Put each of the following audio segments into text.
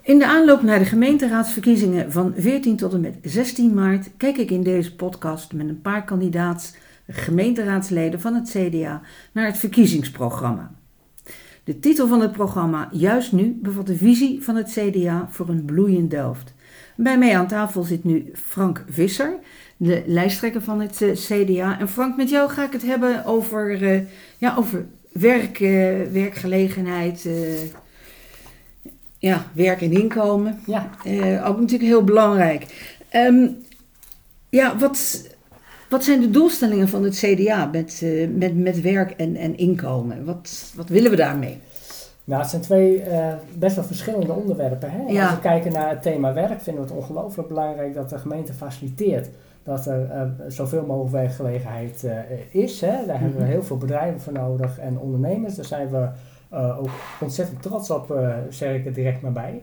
In de aanloop naar de gemeenteraadsverkiezingen van 14 tot en met 16 maart kijk ik in deze podcast met een paar gemeenteraadsleden van het CDA naar het verkiezingsprogramma. De titel van het programma Juist Nu bevat de visie van het CDA voor een bloeiend Delft. Bij mij aan tafel zit nu Frank Visser, de lijsttrekker van het CDA. En Frank, met jou ga ik het hebben over werk, werkgelegenheid, werk en inkomen. Ja. Ook natuurlijk heel belangrijk. Wat zijn de doelstellingen van het CDA met werk en inkomen? Wat willen we daarmee? Nou, het zijn twee best wel verschillende onderwerpen. Hè? Ja. Als we kijken naar het thema werk, vinden we het ongelooflijk belangrijk dat de gemeente faciliteert dat er zoveel mogelijk werkgelegenheid is. Hè? Daar hebben we heel veel bedrijven voor nodig en ondernemers. Daar zijn we ook ontzettend trots op, zeg ik er direct maar bij.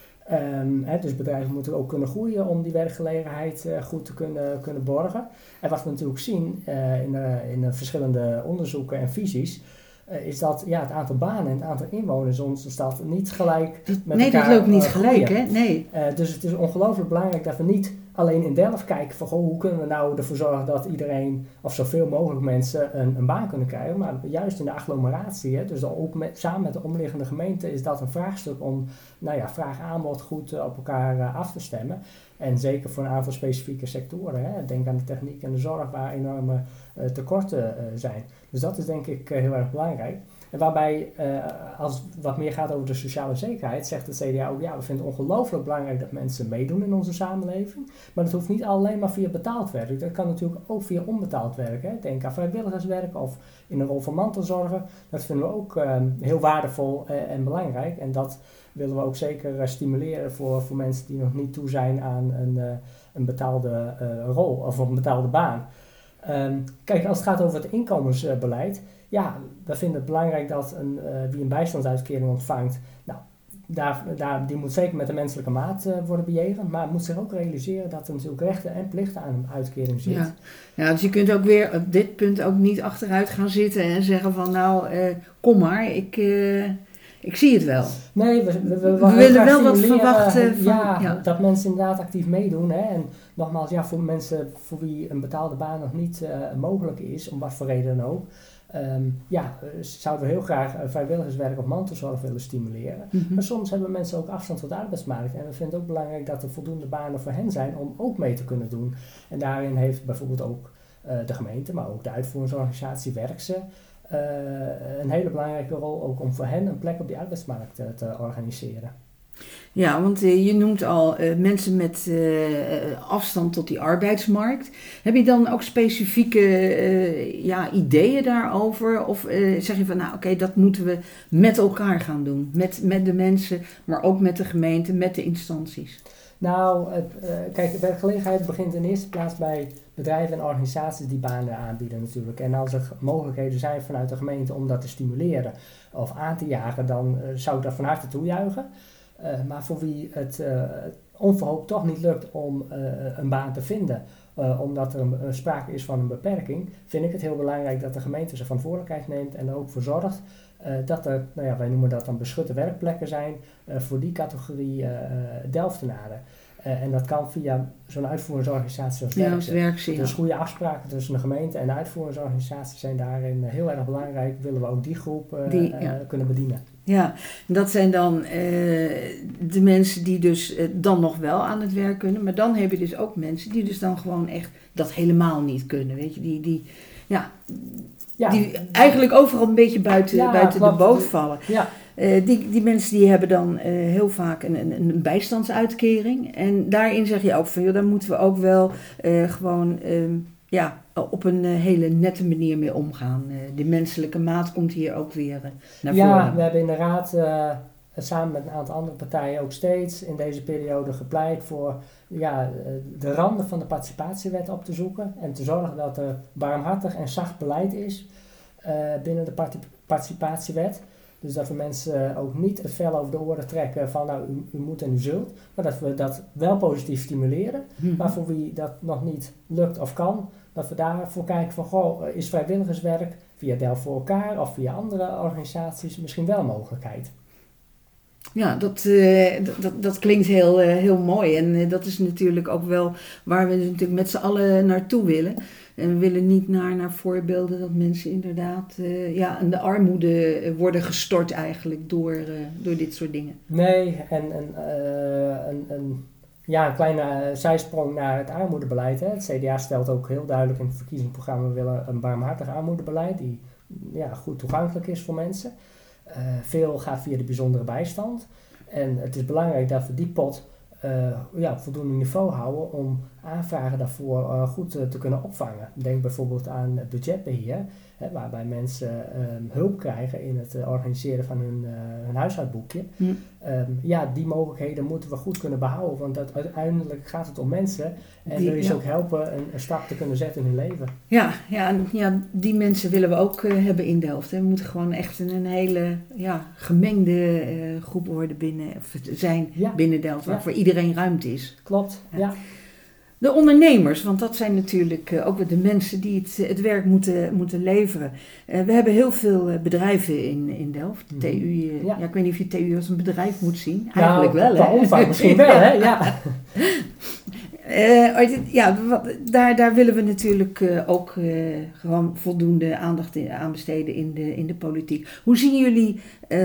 Dus bedrijven moeten ook kunnen groeien om die werkgelegenheid goed te kunnen borgen. En wat we natuurlijk zien in de verschillende onderzoeken en visies, is dat het aantal banen en het aantal inwoners in onze stad niet gelijk met elkaar dat loopt niet gelijk, groeien. hè? Nee. Dus het is ongelooflijk belangrijk dat we niet alleen in Delft kijken van hoe kunnen we nou ervoor zorgen dat iedereen of zoveel mogelijk mensen een baan kunnen krijgen. Maar juist in de agglomeratie, dus ook samen met de omliggende gemeenten is dat een vraagstuk om vraag-aanbod goed op elkaar af te stemmen. En zeker voor een aantal specifieke sectoren. Hè. Denk aan de techniek en de zorg waar enorme tekorten zijn. Dus dat is denk ik heel erg belangrijk. En waarbij, als het wat meer gaat over de sociale zekerheid, zegt het CDA ook, we vinden het ongelooflijk belangrijk dat mensen meedoen in onze samenleving. Maar dat hoeft niet alleen maar via betaald werk. Dat kan natuurlijk ook via onbetaald werk. Hè. Denk aan vrijwilligerswerk of in een rol van mantelzorger. Dat vinden we ook heel waardevol en belangrijk. En dat willen we ook zeker stimuleren voor mensen die nog niet toe zijn aan een betaalde rol of een betaalde baan. Kijk, als het gaat over het inkomensbeleid, we vinden het belangrijk dat wie een bijstandsuitkering ontvangt, die moet zeker met de menselijke maat worden bejegend, maar moet zich ook realiseren dat er natuurlijk rechten en plichten aan een uitkering zit. Ja, dus je kunt ook weer op dit punt ook niet achteruit gaan zitten en zeggen van kom maar, ik zie het wel. Nee, we willen wel wat verwachten dat mensen inderdaad actief meedoen. Hè? En nogmaals, voor mensen voor wie een betaalde baan nog niet mogelijk is, om wat voor reden dan ook, zouden we heel graag vrijwilligerswerk of mantelzorg willen stimuleren. Mm-hmm. Maar soms hebben mensen ook afstand tot de arbeidsmarkt. En we vinden het ook belangrijk dat er voldoende banen voor hen zijn om ook mee te kunnen doen. En daarin heeft bijvoorbeeld ook de gemeente, maar ook de uitvoeringsorganisatie Werkse een hele belangrijke rol ook om voor hen een plek op die arbeidsmarkt te organiseren. Ja, want je noemt al mensen met afstand tot die arbeidsmarkt. Heb je dan ook specifieke ideeën daarover? Of zeg je van dat moeten we met elkaar gaan doen? Met de mensen, maar ook met de gemeente, met de instanties? Nou, werkgelegenheid begint in eerste plaats bij bedrijven en organisaties die banen aanbieden natuurlijk. En als er mogelijkheden zijn vanuit de gemeente om dat te stimuleren of aan te jagen, dan zou ik dat van harte toejuichen. Maar voor wie het onverhoopt toch niet lukt om een baan te vinden, omdat er sprake is van een beperking, vind ik het heel belangrijk dat de gemeente zijn verantwoordelijkheid neemt en er ook voor zorgt dat er, wij noemen dat dan beschutte werkplekken zijn voor die categorie Delftenaren. En dat kan via zo'n uitvoeringsorganisatie als Werkse. Dus goede afspraken tussen de gemeente en de uitvoeringsorganisatie zijn daarin heel erg belangrijk. Willen we ook die groep kunnen bedienen. Ja, dat zijn dan de mensen die dus dan nog wel aan het werk kunnen. Maar dan heb je dus ook mensen die dus dan gewoon echt dat helemaal niet kunnen. Weet je, die eigenlijk overal een beetje buiten de boot vallen. Ja. Die mensen die hebben dan heel vaak een bijstandsuitkering. En daarin zeg je ook van, daar moeten we ook wel op een hele nette manier mee omgaan. De menselijke maat komt hier ook weer naar voren. Ja, we hebben in de raad samen met een aantal andere partijen ook steeds in deze periode gepleit voor de randen van de participatiewet op te zoeken. En te zorgen dat er barmhartig en zacht beleid is binnen de participatiewet. Dus dat we mensen ook niet het vel over de oren trekken van u moet en u zult. Maar dat we dat wel positief stimuleren. Maar voor wie dat nog niet lukt of kan, dat we daarvoor kijken van is vrijwilligerswerk via Delft voor elkaar of via andere organisaties misschien wel een mogelijkheid. Ja, dat klinkt heel mooi. En dat is natuurlijk ook wel waar we natuurlijk met z'n allen naartoe willen. En we willen niet naar voorbeelden dat mensen inderdaad in de armoede worden gestort eigenlijk door dit soort dingen. Nee, en een kleine zijsprong naar het armoedebeleid. Hè. Het CDA stelt ook heel duidelijk in het verkiezingsprogramma: we willen een barmhartig armoedebeleid die goed toegankelijk is voor mensen. Veel gaat via de bijzondere bijstand. En het is belangrijk dat we die pot op voldoende niveau houden om aanvragen daarvoor goed te kunnen opvangen. Denk bijvoorbeeld aan budgetbeheer, waarbij mensen hulp krijgen in het organiseren van hun huishoudboekje. Die mogelijkheden moeten we goed kunnen behouden, want uiteindelijk gaat het om mensen en wil je ze ook helpen een stap te kunnen zetten in hun leven. Ja, die mensen willen we ook hebben in Delft. Hè. We moeten gewoon echt een hele gemengde groep worden binnen Delft, waar voor iedereen ruimte is. Klopt, ja. De ondernemers, want dat zijn natuurlijk ook weer de mensen die het werk moeten leveren. We hebben heel veel bedrijven in Delft. TU, ik weet niet of je TU als een bedrijf moet zien. Eigenlijk wel, hè? Qua omvang misschien wel, hè? Ja. Daar willen we natuurlijk ook gewoon voldoende aandacht aan besteden in de politiek. Hoe zien jullie...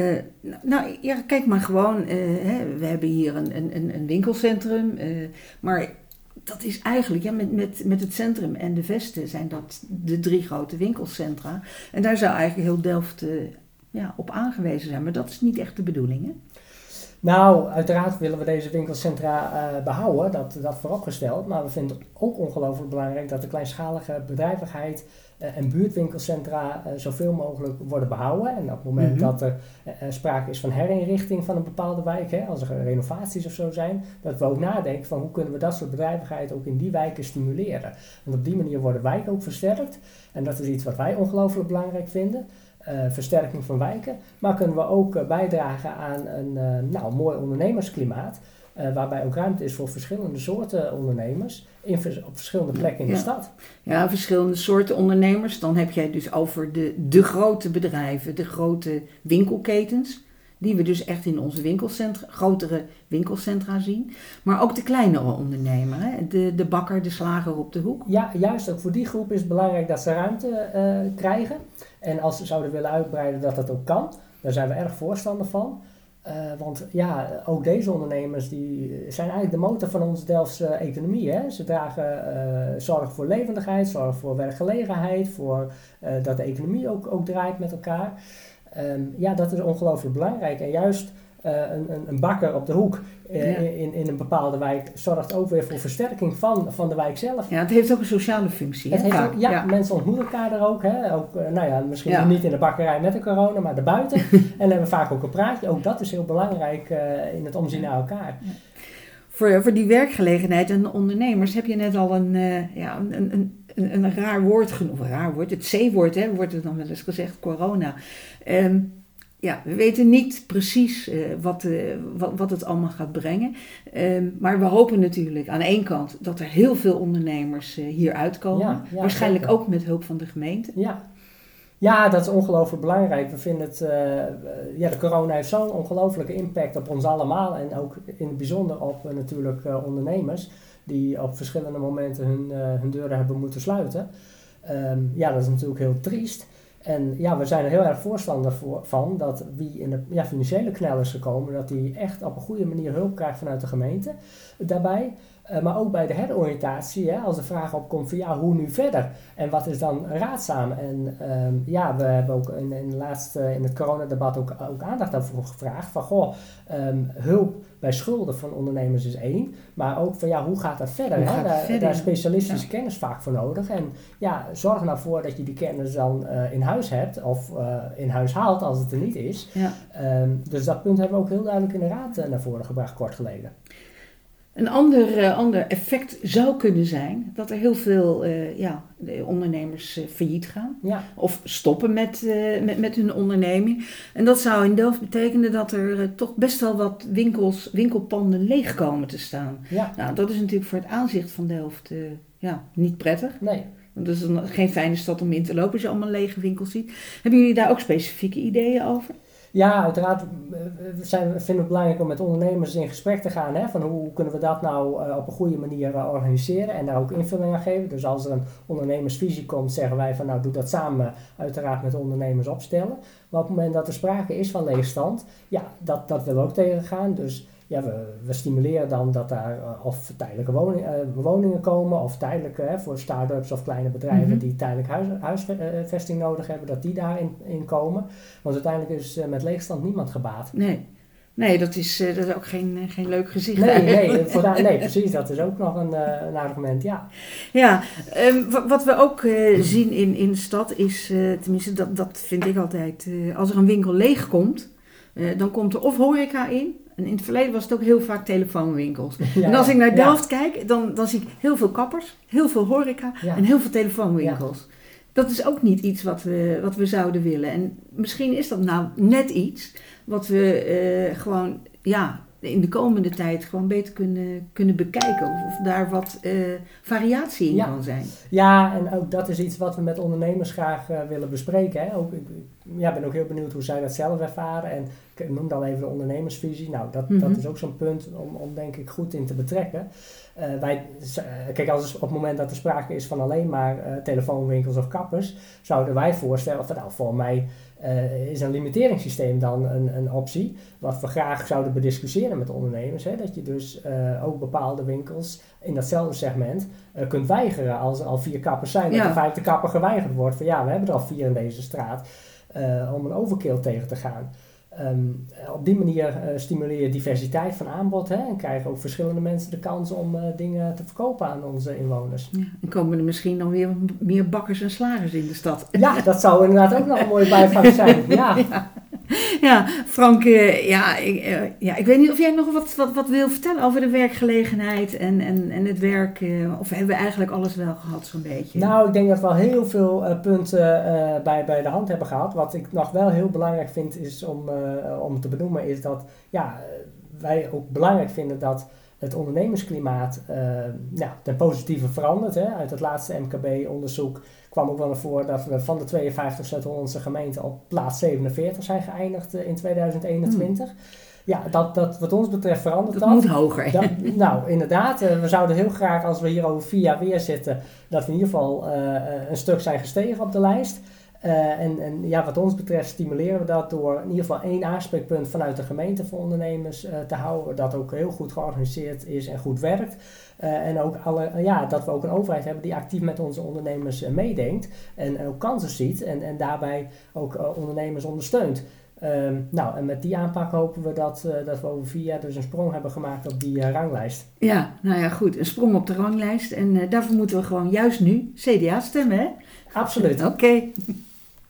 kijk maar gewoon. We hebben hier een winkelcentrum, maar... Dat is eigenlijk, met het centrum en de Vesten zijn dat de 3 grote winkelcentra. En daar zou eigenlijk heel Delft op aangewezen zijn. Maar dat is niet echt de bedoeling, hè? Nou, uiteraard willen we deze winkelcentra behouden, dat vooropgesteld. Maar we vinden het ook ongelooflijk belangrijk dat de kleinschalige bedrijvigheid en buurtwinkelcentra zoveel mogelijk worden behouden. En op het moment dat er sprake is van herinrichting van een bepaalde wijk, als er renovaties of zo zijn, dat we ook nadenken van hoe kunnen we dat soort bedrijvigheid ook in die wijken stimuleren. Want op die manier worden wijken ook versterkt. En dat is iets wat wij ongelooflijk belangrijk vinden. Versterking van wijken, maar kunnen we ook bijdragen aan een mooi ondernemersklimaat, waarbij ook ruimte is voor verschillende soorten ondernemers op verschillende plekken in de stad. Ja, verschillende soorten ondernemers. Dan heb jij dus over de grote bedrijven, de grote winkelketens, die we dus echt in onze grotere winkelcentra zien. Maar ook de kleinere ondernemer, hè? De bakker, de slager op de hoek. Ja, juist ook voor die groep is het belangrijk dat ze ruimte krijgen. En als ze zouden willen uitbreiden, dat ook kan. Daar zijn we erg voorstander van. Want ook deze ondernemers die zijn eigenlijk de motor van onze Delftse economie. Hè? Ze zorgen voor levendigheid, zorgen voor werkgelegenheid, voor dat de economie ook draait met elkaar. Dat is ongelooflijk belangrijk. En juist een bakker op de hoek in een bepaalde wijk zorgt ook weer voor versterking van de wijk zelf. Ja, het heeft ook een sociale functie. Mensen ontmoeten elkaar er ook. Hè? Ook misschien niet in de bakkerij met de corona, maar daarbuiten. En dan hebben we vaak ook een praatje. Ook dat is heel belangrijk in het omzien naar elkaar. Ja. Voor die werkgelegenheid en de ondernemers heb je net al een raar woord genoemd. Raar woord, het C-woord, hè, wordt er dan wel eens gezegd, corona. We weten niet precies wat het allemaal gaat brengen. Maar we hopen natuurlijk aan de ene kant dat er heel veel ondernemers hier uitkomen. Waarschijnlijk ook met hulp van de gemeente. Ja, dat is ongelooflijk belangrijk. We vinden het, de corona heeft zo'n ongelofelijke impact op ons allemaal. En ook in het bijzonder op natuurlijk ondernemers die op verschillende momenten hun deuren hebben moeten sluiten. Dat is natuurlijk heel triest. En we zijn er heel erg voorstander van dat wie in de financiële knel is gekomen, dat die echt op een goede manier hulp krijgt vanuit de gemeente daarbij. Maar ook bij de heroriëntatie, als de vraag opkomt van hoe nu verder en wat is dan raadzaam. En we hebben ook in het coronadebat ook aandacht daarvoor gevraagd van hulp bij schulden van ondernemers is één, maar ook van hoe gaat dat verder? Daar is specialistische kennis vaak voor nodig. En zorg nou voor dat je die kennis dan in huis hebt of in huis haalt als het er niet is. Ja. Dus dat punt hebben we ook heel duidelijk in de raad naar voren gebracht kort geleden. Een ander effect zou kunnen zijn dat er heel veel ondernemers failliet gaan. Ja. Of stoppen met hun onderneming. En dat zou in Delft betekenen dat er toch best wel wat winkelpanden leeg komen te staan. Ja. Nou, dat is natuurlijk voor het aanzicht van Delft niet prettig. Nee. Want het is geen fijne stad om in te lopen als je allemaal lege winkels ziet. Hebben jullie daar ook specifieke ideeën over? Ja, uiteraard vinden we het belangrijk om met ondernemers in gesprek te gaan. Hè, van hoe kunnen we dat nou op een goede manier organiseren en daar ook invulling aan geven. Dus als er een ondernemersvisie komt, zeggen wij van nou doe dat samen uiteraard met de ondernemers opstellen. Maar op het moment dat er sprake is van leegstand, ja, dat willen we ook tegengaan. Dus ja, we stimuleren dan dat daar of tijdelijke woningen komen of tijdelijke voor start-ups of kleine bedrijven die tijdelijk huisvesting nodig hebben, dat die daarin komen. Want uiteindelijk is met leegstand niemand gebaat. Nee, dat is ook geen leuk gezicht. Nee, precies. Dat is ook nog een argument, ja. Ja, wat we ook zien in de stad is, tenminste dat vind ik altijd, als er een winkel leeg komt, dan komt er of horeca in. En in het verleden was het ook heel vaak telefoonwinkels. Ja, en als ik naar Delft kijk, dan zie ik heel veel kappers, heel veel horeca en heel veel telefoonwinkels. Ja. Dat is ook niet iets wat we zouden willen. En misschien is dat nou net iets wat we gewoon in de komende tijd gewoon beter kunnen bekijken. Of daar wat variatie in kan zijn. Ja, en ook dat is iets wat we met ondernemers graag willen bespreken. Hè. Ik ben ook heel benieuwd hoe zij dat zelf ervaren. En ik noemde al even de ondernemersvisie. Nou, dat is ook zo'n punt om denk ik goed in te betrekken. Kijk, als op het moment dat er sprake is van alleen maar telefoonwinkels of kappers, zouden wij voorstellen van nou, voor mij is een limiteringssysteem dan een optie. Wat we graag zouden bediscussiëren met de ondernemers. Hè, dat je dus ook bepaalde winkels in datzelfde segment kunt weigeren als er al 4 kappers zijn. Dat de 5e kapper geweigerd wordt van we hebben er al 4 in deze straat. Om een overkill tegen te gaan. Op die manier stimuleer je diversiteit van aanbod en krijgen ook verschillende mensen de kans om dingen te verkopen aan onze inwoners. Ja, en komen er misschien dan weer meer bakkers en slagers in de stad. Ja, dat zou inderdaad ook nog een mooie bijvangst zijn. Ja, Frank, ik weet niet of jij nog wat wil vertellen over de werkgelegenheid en het werk. Of hebben we eigenlijk alles wel gehad zo'n beetje? Nou, ik denk dat we al heel veel punten bij de hand hebben gehad. Wat ik nog wel heel belangrijk vind is om te benoemen is dat wij ook belangrijk vinden dat het ondernemersklimaat ten positieve verandert. Hè. Uit het laatste MKB-onderzoek kwam ook wel naar voren dat we van de 52 Zuid-Hollandse gemeenten op plaats 47 zijn geëindigd in 2021. Ja, dat wat ons betreft verandert dat. Dat moet hoger. Nou, inderdaad. We zouden heel graag, als we hier over 4 jaar weer zitten, dat we in ieder geval een stuk zijn gestegen op de lijst. Wat ons betreft stimuleren we dat door in ieder geval 1 aanspreekpunt vanuit de gemeente voor ondernemers te houden. Dat ook heel goed georganiseerd is en goed werkt. En ook dat we ook een overheid hebben die actief met onze ondernemers meedenkt. En ook kansen ziet en daarbij ook ondernemers ondersteunt. En met die aanpak hopen we dat we over 4 jaar dus een sprong hebben gemaakt op die ranglijst. Ja, nou ja, goed. Een sprong op de ranglijst. En daarvoor moeten we gewoon juist nu CDA stemmen, hè? Absoluut. Oké.